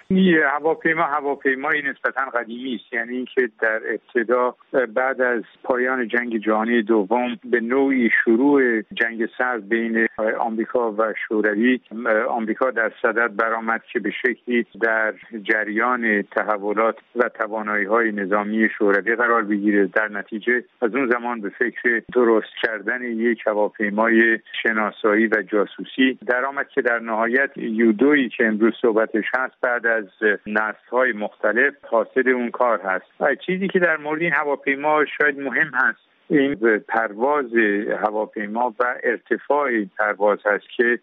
هواپیمایی نسبتاً قدیمی است، یعنی اینکه در ابتدا بعد از پایان جنگ جهانی دوم به نوعی شروع جنگ سرد بین آمریکا و شوروی، آمریکا در صدد برآمد که به شکلی در جریان تحولات و توانایی‌های نظامی شوروی قرار بگیره. در نتیجه از اون زمان به فکر درست کردن یک هواپیمای شناسایی و جاسوسی درآمد که در نهایت یودویی که امروز صحبتش هست بعد از نسل‌های مختلف حاصل اون کار هست. چیزی که در مورد این هواپیما شاید مهم هست این پرواز هواپیما و ارتفاع این پرواز هست که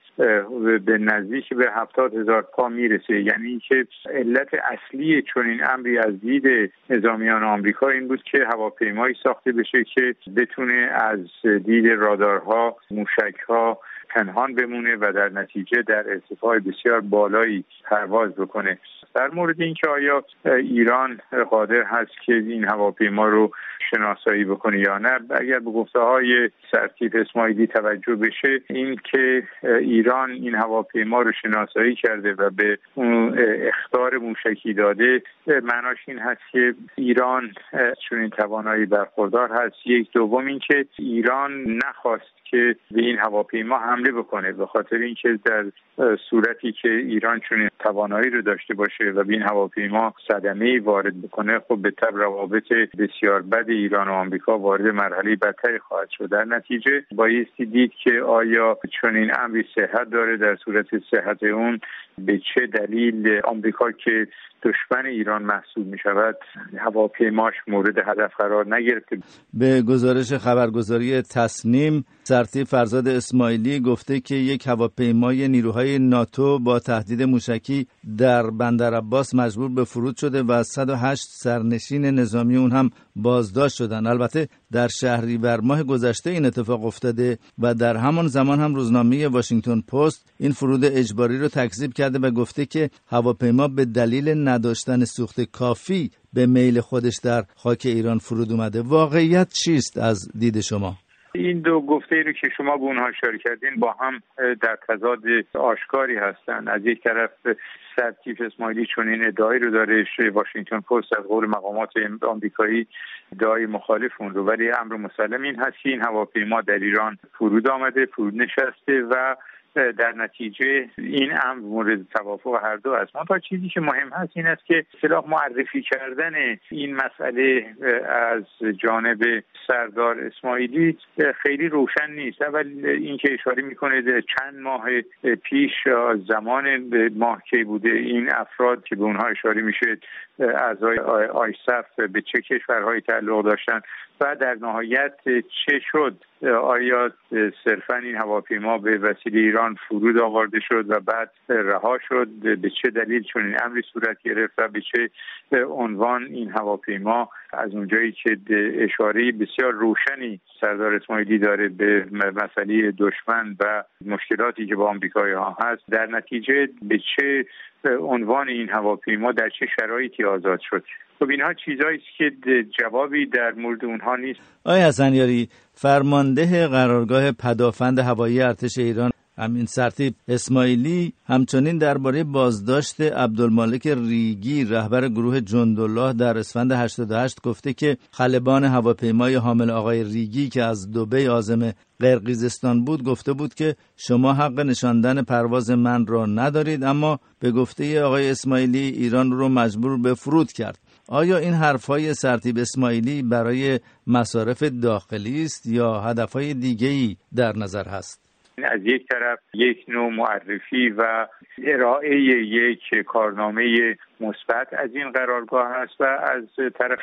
به نزدیک به 70,000 پا میرسه. یعنی که علت اصلی چون این امری از دید نظامیان آمریکا این بود که هواپیمایی ساخته بشه که بتونه از دید رادارها، موشک‌ها پنهان بمونه و در نتیجه در ارتفاع بسیار بالایی پرواز بکنه. در مورد اینکه آیا ایران قادر هست که این هواپیما رو شناسایی بکنه یا نه، اگر به گفته‌های سرتیپ اسماعیلی توجه بشه، این که ایران این هواپیما رو شناسایی کرده و به اون اخطار موشکی داده، معناش این هست که ایران چون این توانایی برخوردار هست. یک، دوم این که ایران نخواست که به این هواپیما حمله بکنه، به خاطر اینکه در صورتی که ایران چون توانایی رو داشته باشه و به این هواپیما صدمه‌ای وارد بکنه، خب به طبع روابط بسیار بد ایران و آمریکا وارد مرحله بدتری خواهد شد. در نتیجه بایستی دید که آیا چون این امری صحت داره، در صورت صحت اون به چه دلیل آمریکا که دشمن ایران محسوب می شود هواپیماش مورد هدف قرار نگرفته. به گزارش خبرگزاری تصنیم، سرتیپ فرزاد اسماعیلی گفته که یک هواپیمای نیروهای ناتو با تهدید موشکی در بندرعباس مجبور به فرود شده و 108 سرنشین نظامی اون هم بازداشت شدن. البته در شهریور ماه گذشته این اتفاق افتاده و در همان زمان هم روزنامه واشنگتن پست این فرود اجباری رو تکذیب کرده و گفته که هواپیما به دلیل نداشتن سوخت کافی به میل خودش در خاک ایران فرود اومده. واقعیت چیست از دید شما؟ این دو گفته رو که شما به اونها اشاره کردین با هم در تضاد آشکاری هستند. از یک طرف سرتیپ اسماعیلی چون این ادعایی رو داره، واشنگتن پست از قول مقامات آمریکایی ادعای مخالف اون رو، ولی امر مسلم این هست که این هواپیما در ایران فرود آمده، فرود نشسته و در نتیجه این امر مورد توافق هر دو است. منتها چیزی که مهم هست این است که اصطلاح معرفی کردن این مسئله از جانب سردار اسماعیلی خیلی روشن نیست. اول این که اشاره میکنه چند ماه پیش زمان ماه کی بوده این افراد که به اونها اشاره میشه اعضای آیسف به چه کشورهای تعلق داشتن و در نهایت چه شد؟ آیا صرفا این هواپیما به وسیله ایران فرود آورده شد و بعد رها شد؟ به چه دلیل چون این امری صورت گرفت و به چه عنوان این هواپیما از اونجایی که اشاره بسیار روشنی سردار اسماعیلی داره به مسئله دشمن و مشکلاتی که با آمریکایی ها هست، در نتیجه به چه عنوان این هواپیما در چه شرایطی آزاد شد؟ خب اینها چیزایی است که جوابی در مورد اونها نیست. آقای حسنیاری، فرمانده قرارگاه پدافند هوایی ارتش ایران همین سرتیپ اسماعیلی همچنین درباره بازداشت عبدالمالک ریگی رهبر گروه جندالله در اسفند 88 گفته که خلبان هواپیمای حامل آقای ریگی که از دبی عازم قرقیزستان بود گفته بود که شما حق نشاندن پرواز من را ندارید، اما به گفته آقای اسماعیلی ایران رو مجبور به فرود کرد. آیا این حرفهای سرتیپ اسماعیلی برای مصارف داخلی است یا هدفهای دیگه‌ای در نظر هست؟ از یک طرف یک نوع معرفی و ارائه یک کارنامه مثبت از این قرارگاه است و از طرف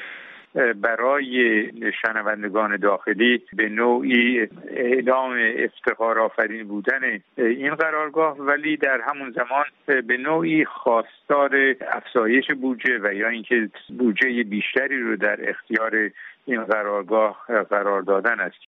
برای شنوندگان داخلی به نوعی اعلام افتخار آفرین بودن این قرارگاه، ولی در همون زمان به نوعی خواستار افزایش بودجه و یا اینکه بودجه بیشتری رو در اختیار این قرارگاه قرار دادن است.